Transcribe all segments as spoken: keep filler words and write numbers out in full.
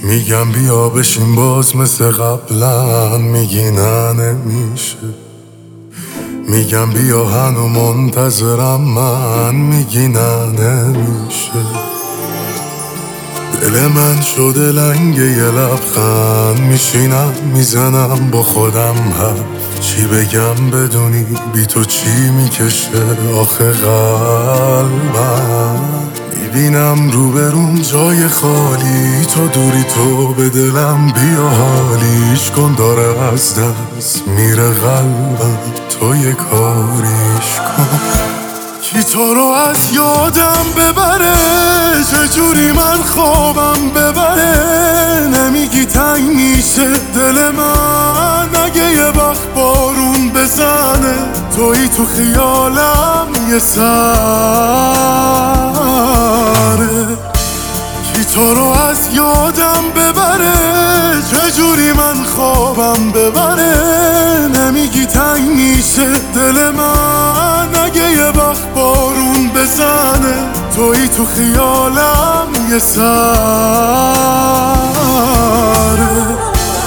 میگم بیا بشین باز مثل قبلا، میگی نه نمیشه. میگم بیا هنو منتظرم من، میگی نه نمیشه. دل من شده لنگ یه لبخند، میشینم میزنم با خودم حرف. چی بگم بدونی بی تو چی میکشه آخه قلبم. میبینم روبرون جای خالی، تو دوری تو به دلم بیا حالیش کن، داره از دست میره قلبم، تو یه کاریش کن. کی تو رو از یادم ببره، چجوری من خوابم ببره. نمیگی تنگ میشه دل من، اگه یه وقت بارون بزنه توی تو خیالم یه سره. کی تو رو از یادم ببره، چجوری من خوابم ببره. نمیگی تنگ میشه دل من، اگه یه وقت بارون بزنه توی تو خیالم یه سره.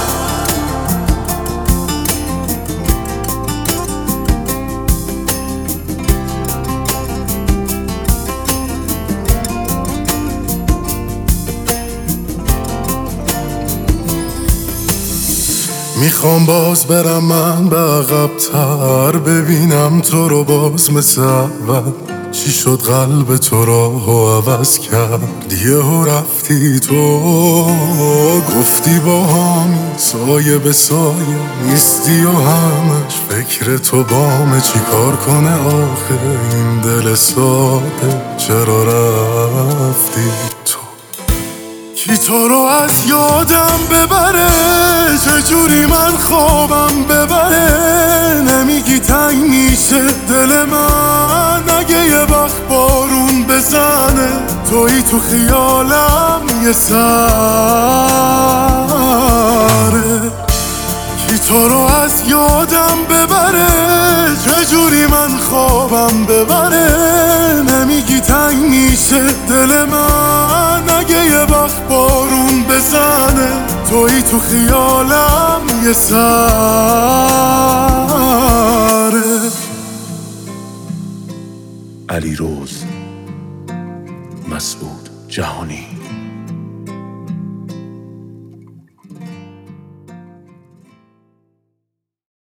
میخوام باز برم من به عقب‌تر، ببینم تو رو باز مثل اول. چی شد قلب تو راهو عوض کرد، یهو رفتی تو. گفتی با هم سایه به سایه نیستی و همش فکر تو بامه. چی کار کنه آخه این دل ساده، چرا رفتی تو. کی تو رو از یادم ببره، چجوری من خوابم ببره. نمیگی تنگ میشه دل من، اگه یه وقت بارون بزنه توی تو خیالم یه سره. کی تو رو از یادم ببره، چجوری من خوابم ببره. نمیگی تنگ میشه دل من، اگه یه وقت بارون بزنه توی تو خیالم یه سره. علیروز مسعود جهانی.